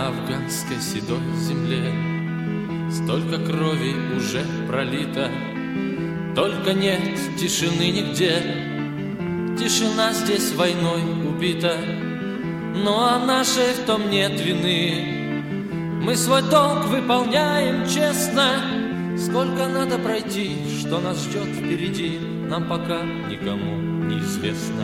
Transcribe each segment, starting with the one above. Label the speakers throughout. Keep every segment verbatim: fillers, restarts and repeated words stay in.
Speaker 1: на афганской седой земле столько крови уже пролито, только нет тишины нигде. Тишина здесь войной убита, но о нашей в том нет вины. Мы свой долг выполняем честно. Сколько надо пройти, что нас ждет впереди, нам пока никому не известно.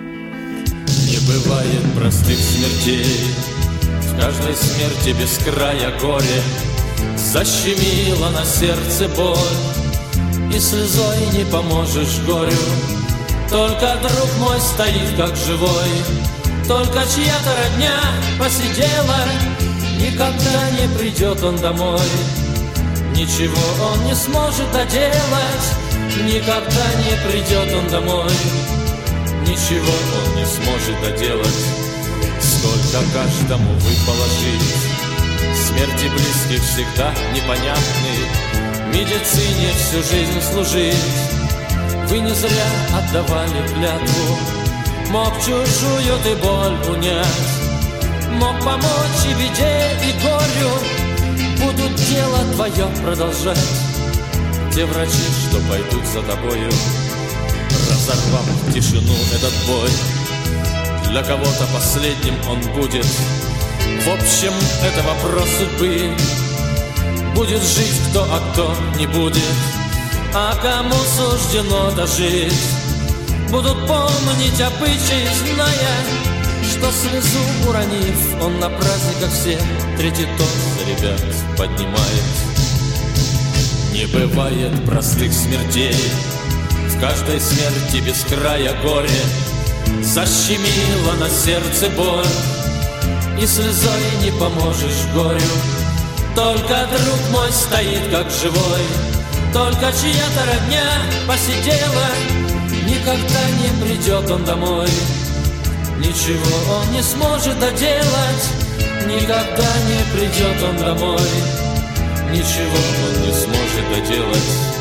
Speaker 1: Не бывает простых смертей, в каждой смерти без края горе. Защемила на сердце боль, и слезой не поможешь горю. Только друг мой стоит как живой, только чья-то родня посидела. Никогда не придет он домой, ничего он не сможет доделать. Никогда не придет он домой, ничего он не сможет доделать. Сколько каждому выпало жить, смерти близких всегда непонятны. Медицине всю жизнь служить, вы не зря отдавали клятву. Мог чужую ты боль унять, мог помочь и беде, и горю. Будут дело твое продолжать те врачи, что пойдут за тобою, разорвав тишину этот бой. Для кого-то последним он будет, в общем, это вопрос судьбы. Будет жить кто, а кто не будет, а кому суждено дожить. Будут помнить обычаи, зная, что слезу уронив, он на праздниках все третий тост за ребят поднимает. Не бывает простых смертей, в каждой смерти без края горе. Защемила на сердце боль, и слезой не поможешь горю. Только друг мой стоит как живой, только чья-то родня посидела. Никогда не придет он домой, ничего он не сможет доделать. Никогда не придет он домой, ничего он не сможет доделать.